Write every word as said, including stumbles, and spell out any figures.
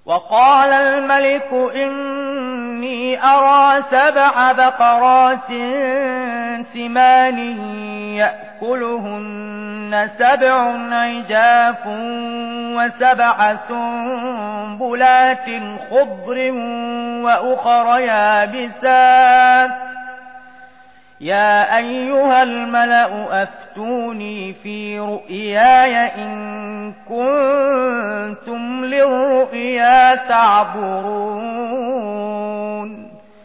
وقال الملك إني أرى سبع بقرات سمان يأكلهن سبع عجاف وسبع سنبلات خضر وأخر يابسات يا أيها الملأ أفتوني في رؤياي إن كنتم للرؤيا تعبرون